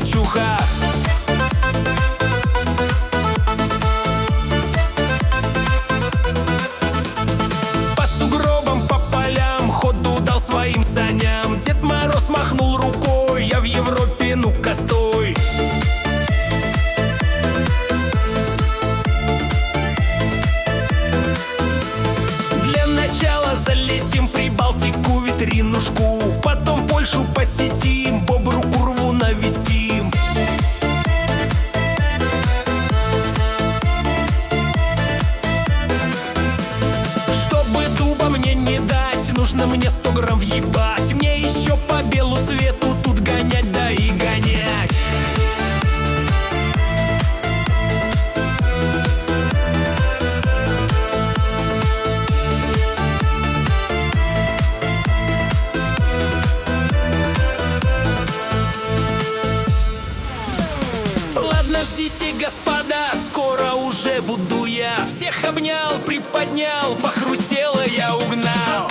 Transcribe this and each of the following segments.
мачуха. По сугробам, по полям ходу дал своим саням. Дед Мороз махнул рукой: я в Европе, ну-ка стой. Для начала залетим Прибалтику, витринушку, потом Польшу посетим, бобру курву навестим. Чтобы дуба мне не дать, нужно мне 100 грамм въебать. Мне еще по белу свету тут гонять, да и гонять. Ладно, ждите, господа, скоро уже буду я. Всех обнял, приподнял, похрустело, я угнал.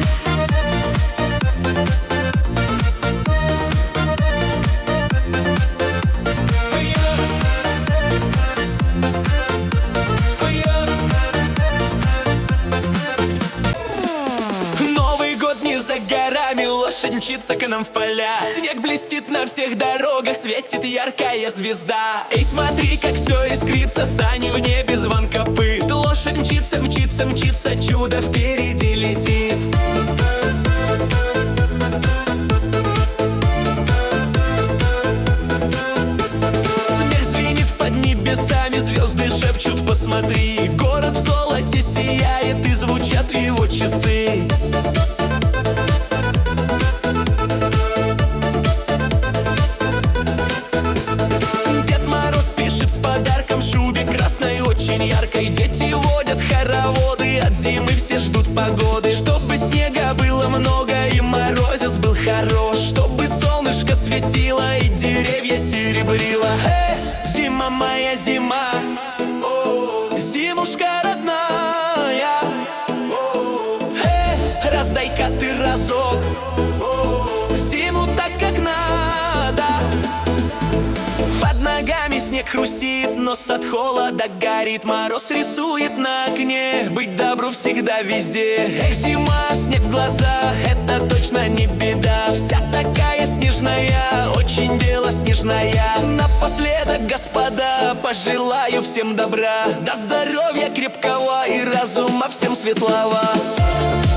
Новый год не за горами, лошадь мчится к нам в поля. Снег блестит на всех дорогах, светит яркая звезда. Эй, смотри, как все искрится, сани в небе, звон копыт. Лошадь мчится, мчится, мчится, чудо впереди летит. Смех звенит под небесами, звезды шепчут: посмотри. Город в золоте сияет, и звучат его часы. Дед Мороз спешит с подарком, в шубе красной очень яркой. Дети водят хороводы, от зимы все ждут погоды. Чтобы снега было много и морозец был хорош, чтобы солнышко светило и деревья серебрило. Зима моя зима, зимушка родная, раздай-ка ты разок зиму так, как надо. Под ногами снег хрустит, нос от холода горит. Мороз рисует на окне: быть добру всегда везде. Эх, зима, снег в глаза, это точно не беда. Вся такая снежная, очень белоснежная. Напоследок, господа, пожелаю всем добра, до здоровья крепкого и разума всем светлого.